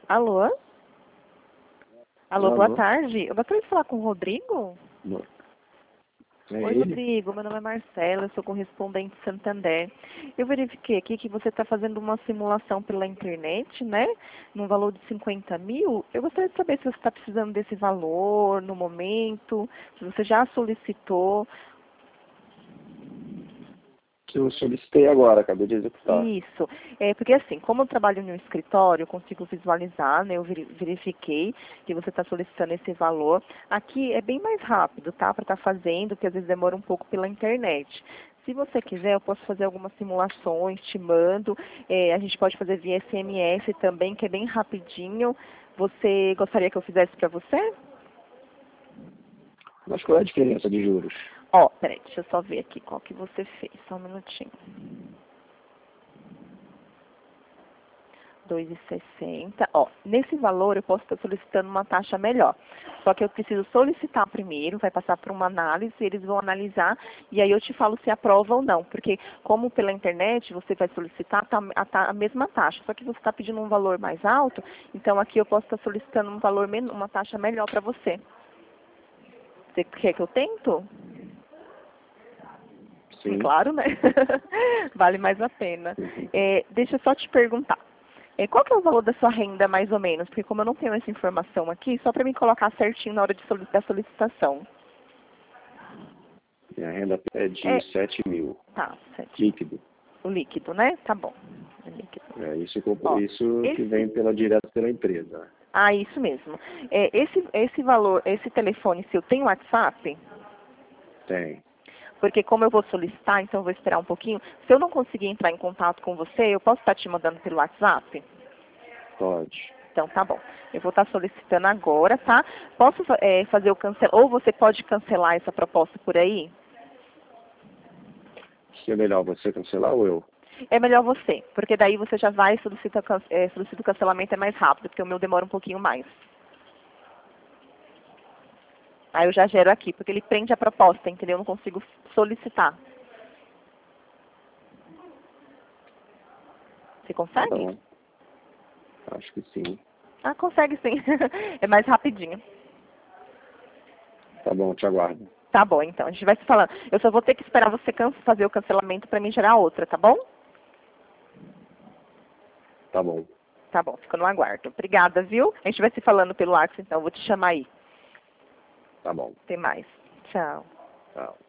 Alô? Alô, boa Alô? tarde. Eu gostaria de falar com o Rodrigo. Não. É Oi, ele? Rodrigo. Meu nome é Marcela, eu sou correspondente Santander. Eu verifiquei aqui que você está fazendo uma simulação pela internet, né? No valor de 50 mil. Eu gostaria de saber se você está precisando desse valor no momento, se você já solicitou. Que eu solicitei agora, acabei de executar. Isso. Porque assim, como eu trabalho no escritório, eu consigo visualizar, né? Eu verifiquei que você está solicitando esse valor. Aqui é bem mais rápido, tá? Para estar fazendo, porque às vezes demora um pouco pela internet. Se você quiser, eu posso fazer algumas simulações, te mando. A gente pode fazer via SMS também, que é bem rapidinho. Você gostaria que eu fizesse para você? Mas qual é a diferença de juros? Ó, peraí, deixa eu só ver aqui qual que você fez. Só um minutinho. 2,60. Ó, nesse valor eu posso estar solicitando uma taxa melhor. Só que eu preciso solicitar primeiro, vai passar por uma análise, eles vão analisar e aí eu te falo se aprova ou não. Porque como pela internet você vai solicitar a mesma taxa, só que você está pedindo um valor mais alto, então aqui eu posso estar solicitando um valor uma taxa melhor para você. Você quer que eu tento? Sim. Claro, né? Vale mais a pena. Deixa eu só te perguntar. Qual que é o valor da sua renda, mais ou menos? Porque como eu não tenho essa informação aqui, só para me colocar certinho na hora de da solicitação. Minha renda é É, de 7 mil. tá, 7 mil. Líquido. O líquido, né? Tá bom. O líquido. É Ó, isso que esse... vem direto pela empresa. Ah, isso mesmo. Esse valor, esse telefone seu tem WhatsApp? Tem. Porque como eu vou solicitar, então eu vou esperar um pouquinho. Se eu não conseguir entrar em contato com você, eu posso estar te mandando pelo WhatsApp? Pode. Então, tá bom. Eu vou estar solicitando agora, tá? Posso fazer o cancel... Ou você pode cancelar essa proposta por aí? Se é melhor você cancelar ou eu? É melhor você, porque daí você já vai solicita o cancelamento é mais rápido, porque o meu demora um pouquinho mais. Aí eu já gero aqui, porque ele prende a proposta, entendeu? Eu não consigo solicitar. Você Tá consegue? bom. Acho que sim. Ah, consegue sim. É mais rapidinho. Tá bom, te aguardo. Tá bom, então. A gente vai se falando. Eu só vou ter que esperar você fazer o cancelamento para mim gerar outra, tá bom? Tá bom. Tá bom, fico no aguardo. Obrigada, viu? A gente vai se falando pelo WhatsApp, então. Eu vou te chamar aí. Tá bom. Até mais. Tchau. Tchau.